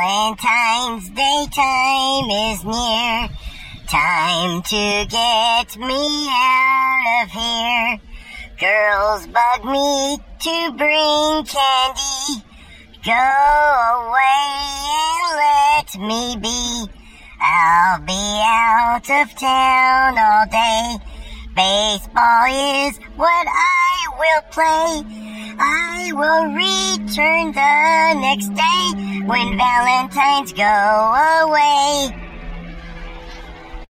Valentine's Day time is near. Time to get me out of here. Girls bug me to bring candy. Go away and let me be. I'll be out of town all day. Baseball is what I will play. I will return the next day when Valentine's go away.